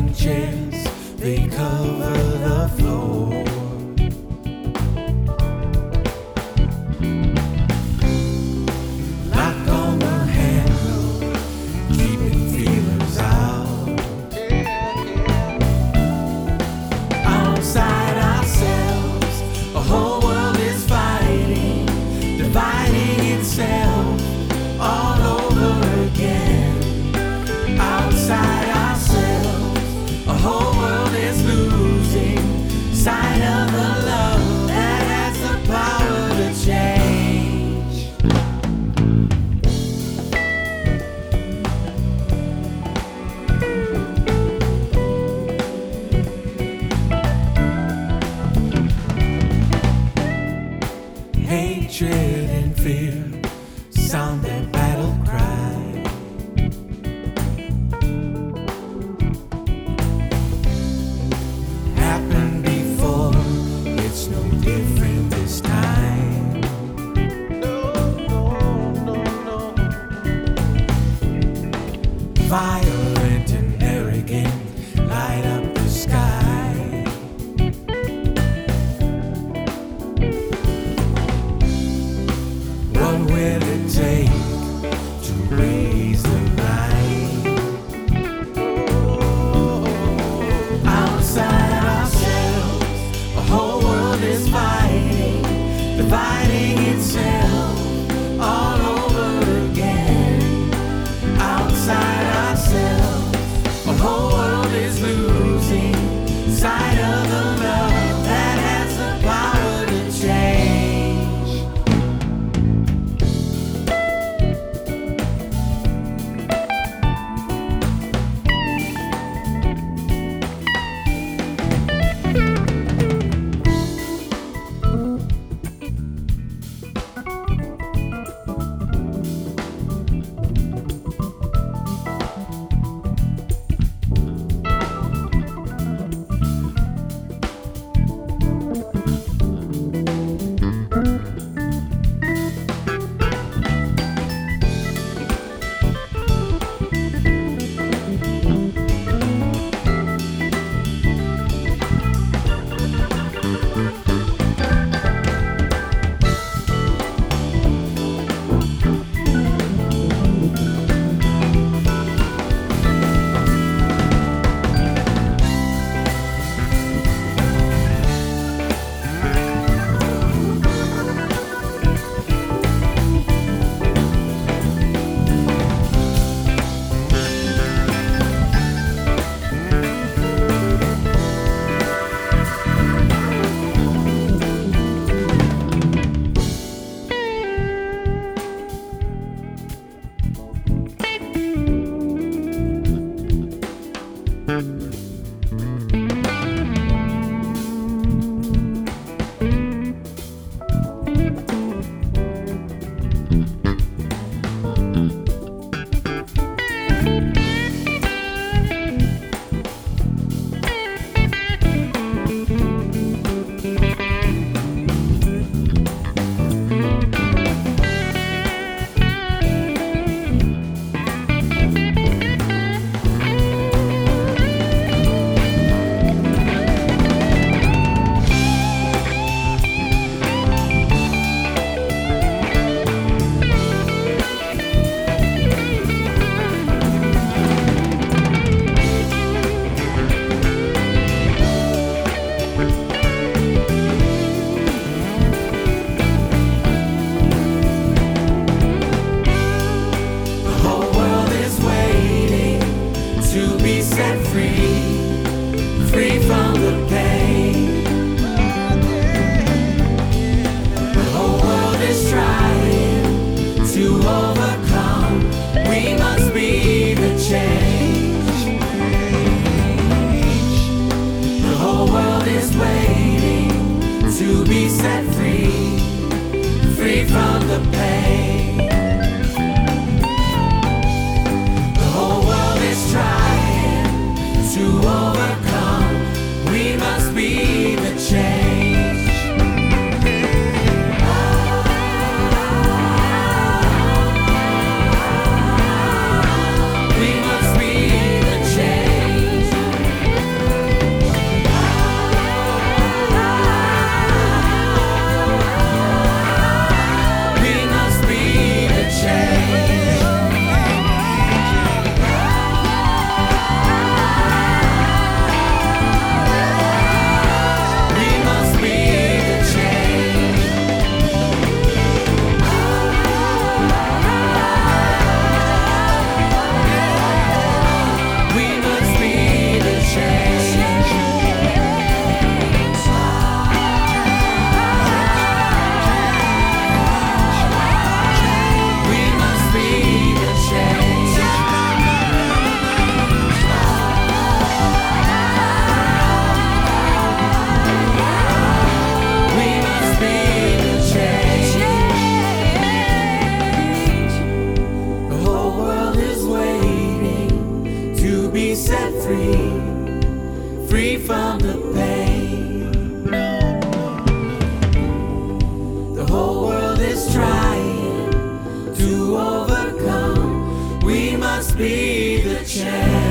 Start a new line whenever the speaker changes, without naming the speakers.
rocking chairs, they cover the floor. Lock on the handle, keeping feelers out. Outside ourselves, a whole world is fighting, dividing itself all over again. Outside ourselves, a whole world is losing sight of the love that has the power to change. Hatred and fear sound their battle cry. Happened before, it's no different this time. Violent and arrogant light up the sky. What will it take to raise the light? Outside ourselves, a whole world is fighting, dividing itself all over again. Outside ourselves, a whole world is losing sight of the love that has the power to change. free from the pain. The whole world is trying to overcome. We must be the change.